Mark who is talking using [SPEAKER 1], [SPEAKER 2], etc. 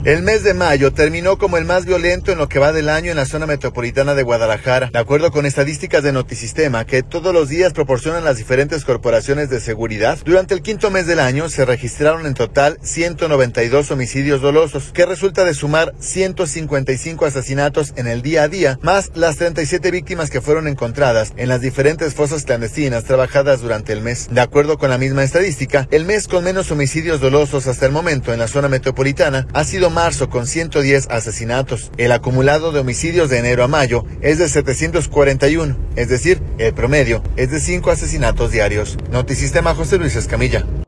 [SPEAKER 1] El mes de mayo terminó como el más violento en lo que va del año en la zona metropolitana de Guadalajara. De acuerdo con estadísticas de Notisistema, que todos los días proporcionan las diferentes corporaciones de seguridad, durante el quinto mes del año se registraron en total 192 homicidios dolosos, que resulta de sumar 155 asesinatos en el día a día, más las 37 víctimas que fueron encontradas en las diferentes fosas clandestinas trabajadas durante el mes. De acuerdo con la misma estadística, el mes con menos homicidios dolosos hasta el momento en la zona metropolitana ha sido marzo, con 110 asesinatos. El acumulado de homicidios de enero a mayo es de 741, es decir, el promedio es de 5 asesinatos diarios. Notisistema, José Luis Escamilla.